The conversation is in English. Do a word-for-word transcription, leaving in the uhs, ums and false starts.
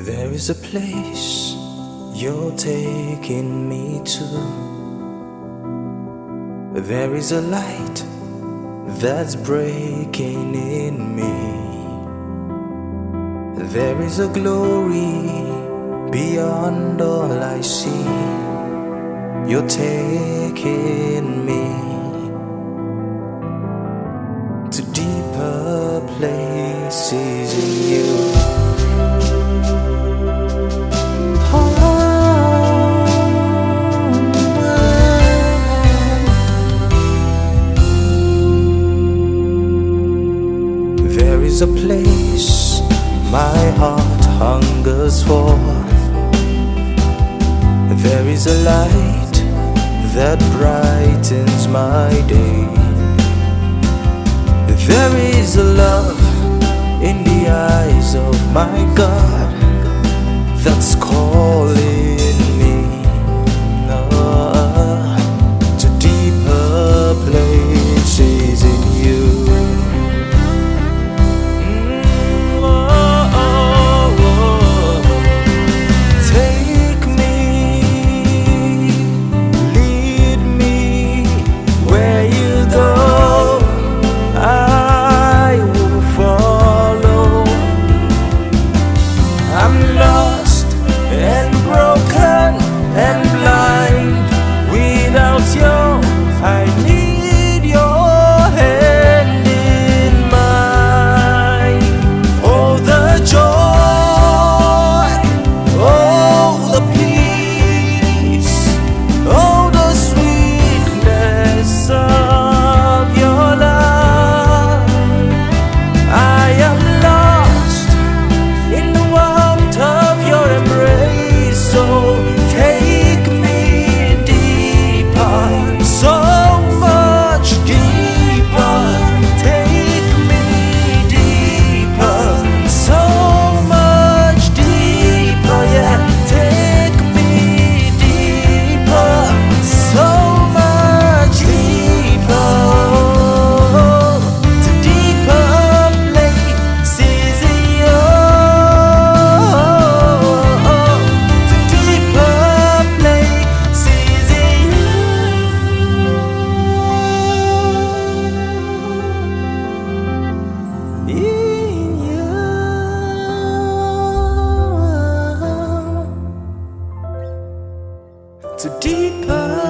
There is a place you're taking me to. There is a light that's breaking in me. There is a glory beyond all I see. You're taking me to deeper places in you. There is a place my heart hungers for. There is a light that brightens my day. There is a love in the eyes of my God that's calling me uh, to deeper places in you. I'm lost and broken and blind without you. I need your hand in mine. Oh, the joy, oh, the peace, oh, the sweetness of your love. I am lost in the so take me deeper, so much deeper. Take me deeper, so much deeper. Yeah, take me deeper, so much deeper. To deeper places in you. To deeper